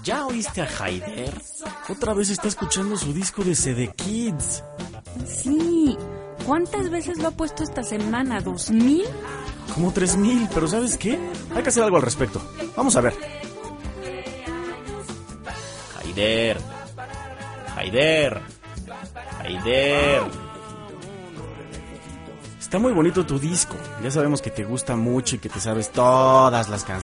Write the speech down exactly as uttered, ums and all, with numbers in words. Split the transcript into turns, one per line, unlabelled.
¿Ya oíste a Haider? Otra vez está escuchando su disco de C D Kids.
Sí. ¿Cuántas veces lo ha puesto esta semana? ¿Dos mil?
Como tres mil, pero ¿sabes qué? Hay que hacer algo al respecto. Vamos a ver. Haider. Haider. Haider. Está muy bonito tu disco. Ya sabemos que te gusta mucho y que te sabes todas las canciones.